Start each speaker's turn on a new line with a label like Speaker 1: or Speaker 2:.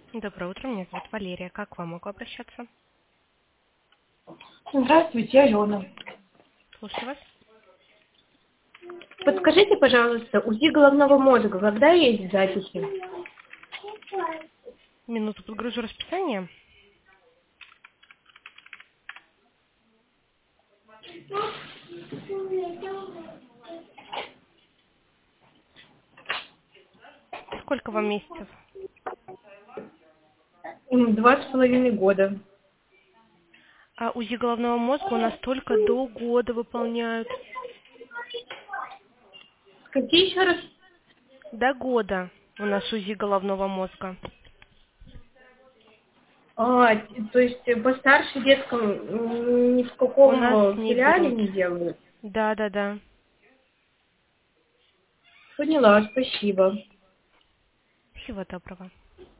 Speaker 1: Доброе утро, меня зовут Валерия. Как к вам могу обращаться?
Speaker 2: Здравствуйте, Алена.
Speaker 1: Слушаю вас.
Speaker 2: Подскажите, пожалуйста, УЗИ головного мозга, когда есть записи?
Speaker 1: Минуту подгружу расписание. Сколько вам месяцев?
Speaker 2: 2,5 года.
Speaker 1: А УЗИ головного мозга у нас только до года выполняют.
Speaker 2: Какие еще раз?
Speaker 1: До года у нас УЗИ головного мозга.
Speaker 2: То есть постарше детском ни в
Speaker 1: У нас
Speaker 2: каком
Speaker 1: не
Speaker 2: филиале
Speaker 1: берут.
Speaker 2: не делают?
Speaker 1: Да.
Speaker 2: Поняла, спасибо.
Speaker 1: Всего доброго.